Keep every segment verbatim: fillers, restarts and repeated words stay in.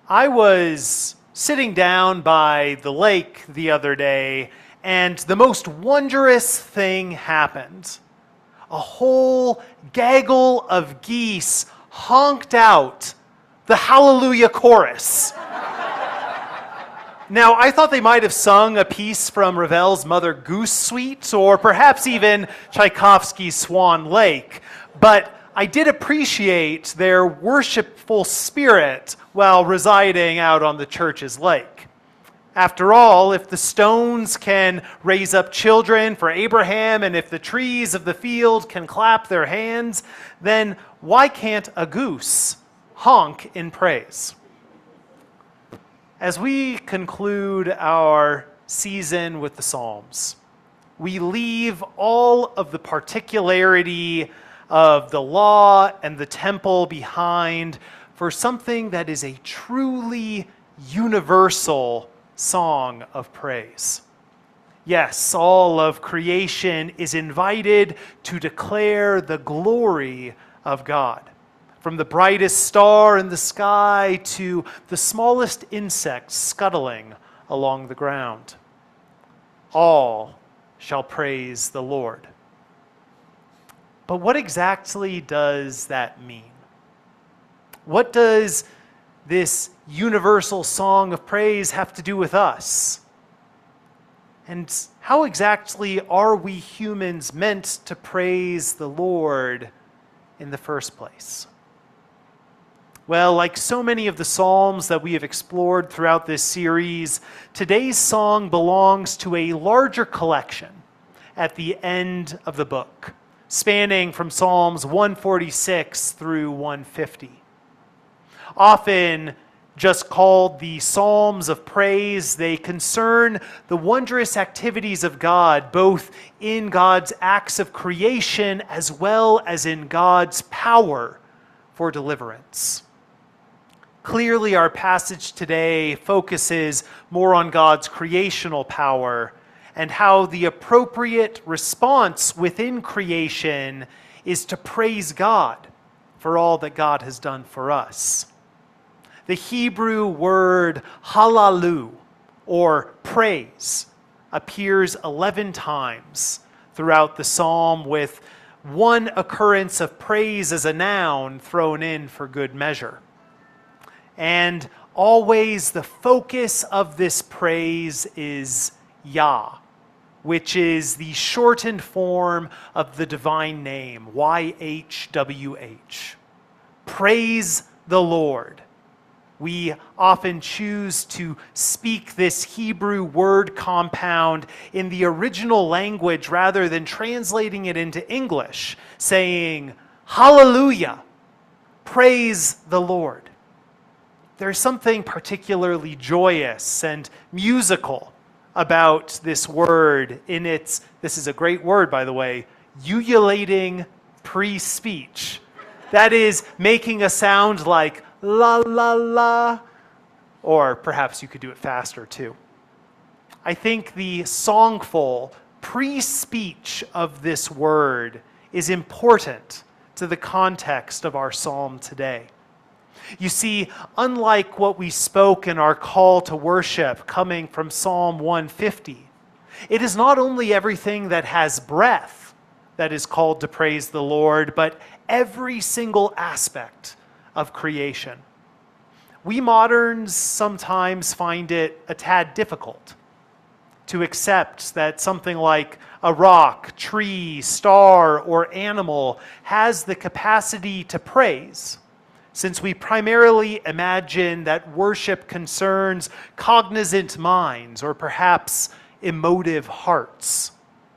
I was sitting down by the lake the other day, and the most wondrous thing happened. A whole gaggle of geese honked out the Hallelujah chorus. Now, I thought they might have sung a piece from Ravel's Mother Goose Suite, or perhaps even Tchaikovsky's Swan Lake, but I did appreciate their worshipful spirit while residing out on the church's lake. After all, if the stones can raise up children for Abraham, and if the trees of the field can clap their hands, then why can't a goose honk in praise? As we conclude our season with the Psalms, we leave all of the particularity of the law and the temple behind for something that is a truly universal song of praise. Yes, all of creation is invited to declare the glory of God. From the brightest star in the sky to the smallest insect scuttling along the ground. All shall praise the Lord. But what exactly does that mean? What does this universal song of praise have to do with us? And how exactly are we humans meant to praise the Lord in the first place? Well, like so many of the Psalms that we have explored throughout this series, today's song belongs to a larger collection at the end of the book, spanning from Psalms one forty-six through one fifty. Often just called the Psalms of Praise, they concern the wondrous activities of God, both in God's acts of creation as well as in God's power for deliverance. Clearly, our passage today focuses more on God's creational power and how the appropriate response within creation is to praise God for all that God has done for us. The Hebrew word halalu, or praise, appears eleven times throughout the psalm, with one occurrence of praise as a noun thrown in for good measure. And always the focus of this praise is Yah, which is the shortened form of the divine name, Y H W H. Praise the Lord. We often choose to speak this Hebrew word compound in the original language rather than translating it into English, saying, Hallelujah, praise the Lord. There's something particularly joyous and musical about this word in its, this is a great word, by the way, ululating pre-speech. That is, making a sound like la la la, or perhaps you could do it faster too. I think the songful pre-speech of this word is important to the context of our psalm today. You see, unlike what we spoke in our call to worship coming from Psalm one fifty, it is not only everything that has breath that is called to praise the Lord, but every single aspect of creation. We moderns sometimes find it a tad difficult to accept that something like a rock, tree, star, or animal has the capacity to praise, since we primarily imagine that worship concerns cognizant minds or perhaps emotive hearts.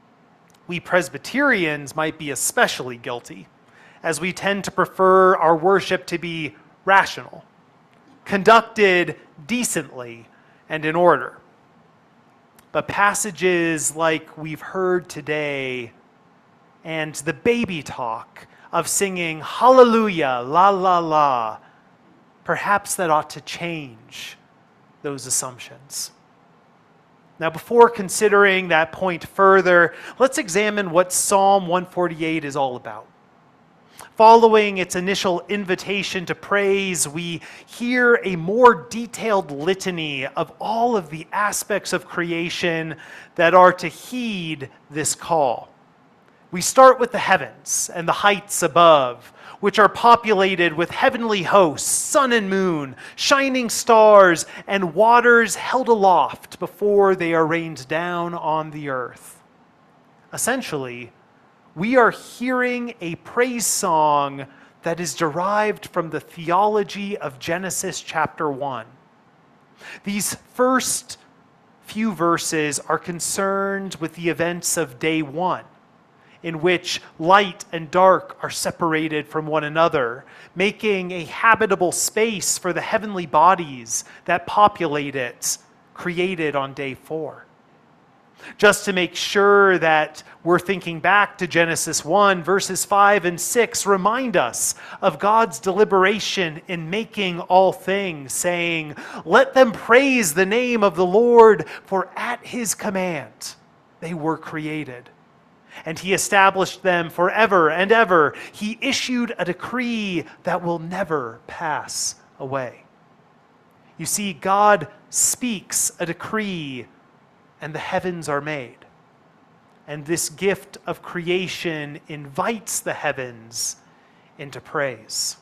We Presbyterians might be especially guilty, as we tend to prefer our worship to be rational, conducted decently and in order. But passages like we've heard today and the baby talk of singing hallelujah, la la la, perhaps that ought to change those assumptions. Now, before considering that point further, let's examine what Psalm one forty-eight is all about. Following its initial invitation to praise, we hear a more detailed litany of all of the aspects of creation that are to heed this call. We start with the heavens and the heights above, which are populated with heavenly hosts, sun and moon, shining stars, and waters held aloft before they are rained down on the earth. Essentially, we are hearing a praise song that is derived from the theology of Genesis chapter one. These first few verses are concerned with the events of day one, in which light and dark are separated from one another, making a habitable space for the heavenly bodies that populate it, created on day four. Just to make sure that we're thinking back to Genesis one, verses five and six remind us of God's deliberation in making all things, saying, "Let them praise the name of the Lord, for at his command they were created. And he established them forever and ever. He issued a decree that will never pass away." You see, God speaks a decree, and the heavens are made. And this gift of creation invites the heavens into praise.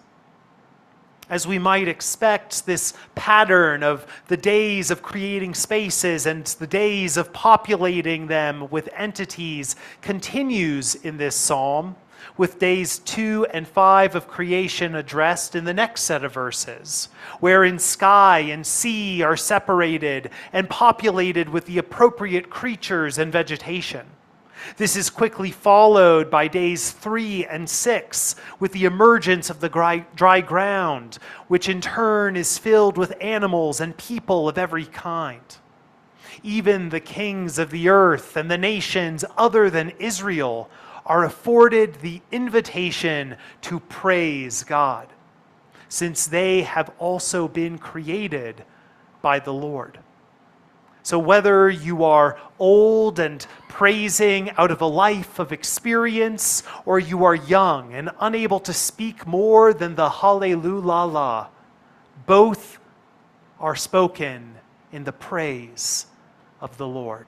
As we might expect, this pattern of the days of creating spaces and the days of populating them with entities continues in this psalm, with days two and five of creation addressed in the next set of verses, wherein sky and sea are separated and populated with the appropriate creatures and vegetation. This is quickly followed by days three and six with the emergence of the dry ground, which in turn is filled with animals and people of every kind. Even the kings of the earth and the nations other than Israel are afforded the invitation to praise God, since they have also been created by the Lord. So whether you are old and praising out of a life of experience, or you are young and unable to speak more than the hallelujah, both are spoken in the praise of the Lord.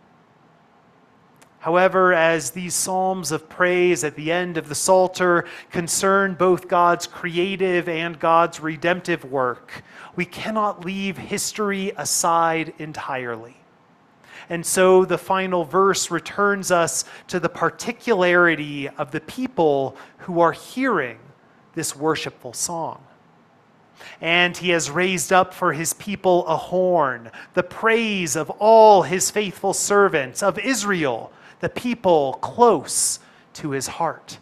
However, as these psalms of praise at the end of the Psalter concern both God's creative and God's redemptive work, we cannot leave history aside entirely. And so the final verse returns us to the particularity of the people who are hearing this worshipful song. And he has raised up for his people a horn, the praise of all his faithful servants, of Israel, the people close to his heart.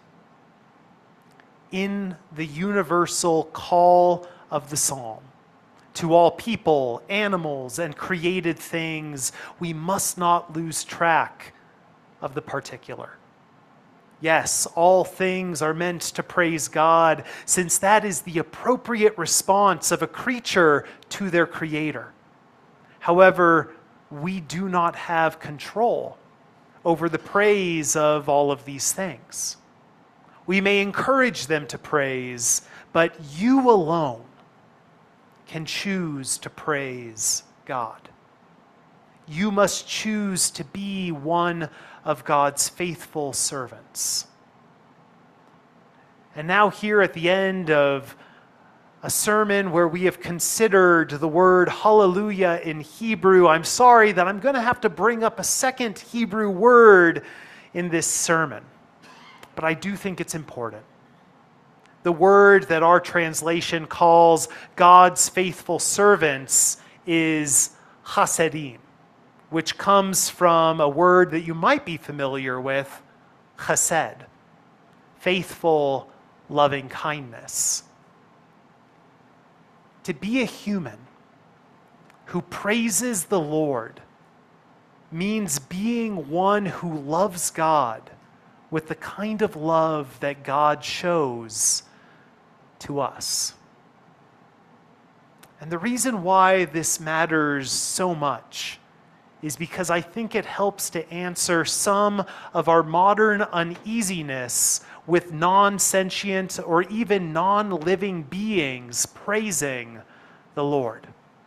In the universal call of the psalm, to all people, animals, and created things, we must not lose track of the particular. Yes, all things are meant to praise God, since that is the appropriate response of a creature to their creator. However, we do not have control over the praise of all of these things. We may encourage them to praise, but you alone can choose to praise God. You must choose to be one of God's faithful servants. And now here at the end of a sermon where we have considered the word hallelujah in Hebrew, I'm sorry that I'm going to have to bring up a second Hebrew word in this sermon, but I do think it's important. The word that our translation calls God's faithful servants is chasedim, which comes from a word that you might be familiar with, chesed, faithful, loving kindness. To be a human who praises the Lord means being one who loves God with the kind of love that God shows to us. And the reason why this matters so much is because I think it helps to answer some of our modern uneasiness with non-sentient or even non-living beings praising the Lord.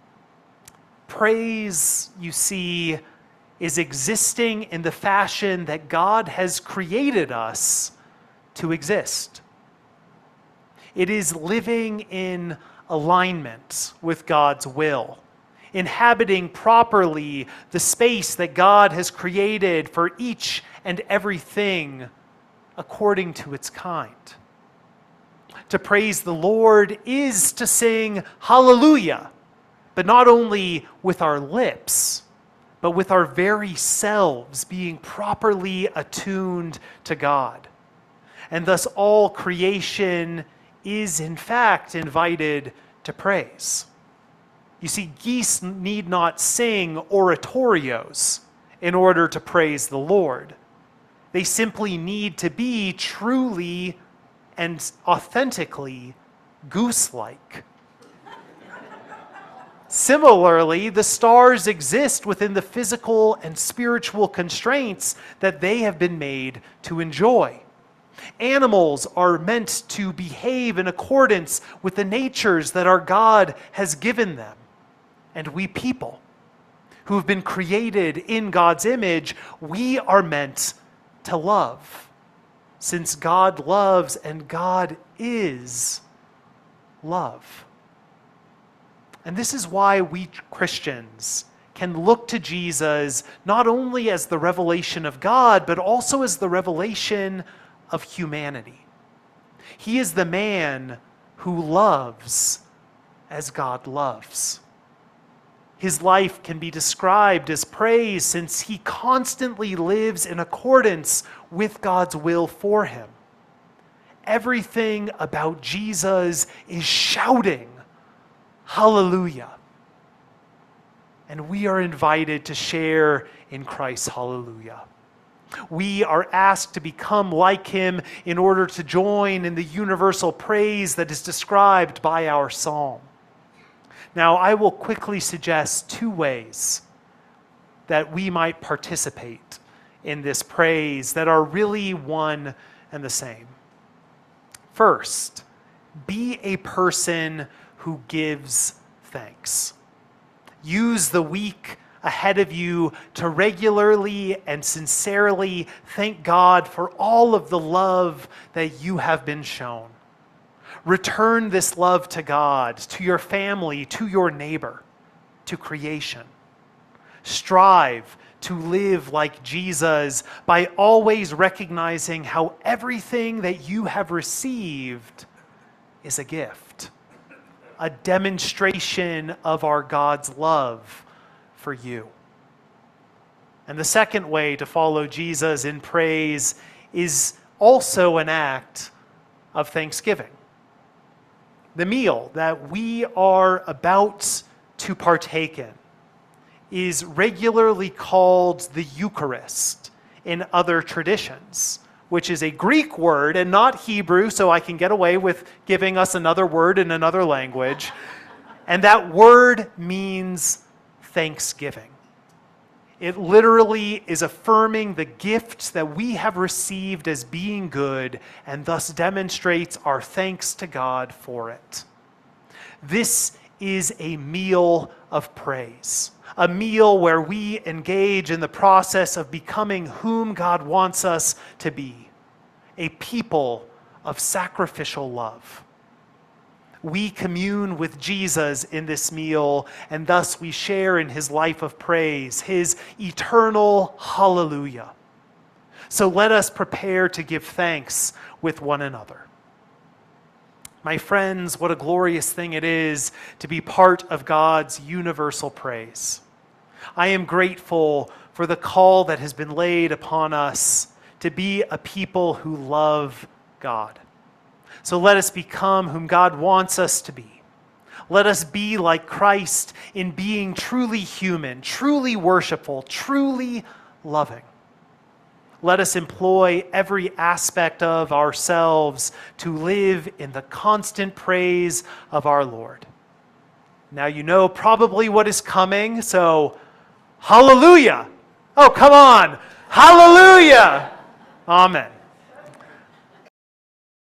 Praise, you see, is existing in the fashion that God has created us to exist. It is living in alignment with God's will, inhabiting properly the space that God has created for each and everything according to its kind. To praise the Lord is to sing hallelujah, but not only with our lips, but with our very selves being properly attuned to God. And thus all creation is in fact invited to praise. You see, geese need not sing oratorios in order to praise the Lord. They simply need to be truly and authentically goose-like. Similarly, the stars exist within the physical and spiritual constraints that they have been made to enjoy. Animals are meant to behave in accordance with the natures that our God has given them. And we people, who have been created in God's image, we are meant to love, since God loves and God is love. And this is why we Christians can look to Jesus not only as the revelation of God, but also as the revelation of humanity. He is the man who loves as God loves. His life can be described as praise since he constantly lives in accordance with God's will for him. Everything about Jesus is shouting, hallelujah. And we are invited to share in Christ's hallelujah. We are asked to become like him in order to join in the universal praise that is described by our psalm. Now, I will quickly suggest two ways that we might participate in this praise that are really one and the same. First, be a person who gives thanks. Use the week ahead of you to regularly and sincerely thank God for all of the love that you have been shown. Return this love to God, to your family, to your neighbor, to creation. Strive to live like Jesus by always recognizing how everything that you have received is a gift, a demonstration of our God's love for you. And the second way to follow Jesus in praise is also an act of thanksgiving. The meal that we are about to partake in is regularly called the Eucharist in other traditions, which is a Greek word and not Hebrew, so I can get away with giving us another word in another language. And that word means thanksgiving. It literally is affirming the gifts that we have received as being good and thus demonstrates our thanks to God for it. This is a meal of praise, a meal where we engage in the process of becoming whom God wants us to be, a people of sacrificial love. We commune with Jesus in this meal, and thus we share in his life of praise, his eternal hallelujah. So let us prepare to give thanks with one another. My friends, what a glorious thing it is to be part of God's universal praise. I am grateful for the call that has been laid upon us to be a people who love God. So let us become whom God wants us to be. Let us be like Christ in being truly human, truly worshipful, truly loving. Let us employ every aspect of ourselves to live in the constant praise of our Lord. Now you know probably what is coming, so hallelujah! Oh, come on! Hallelujah! Amen.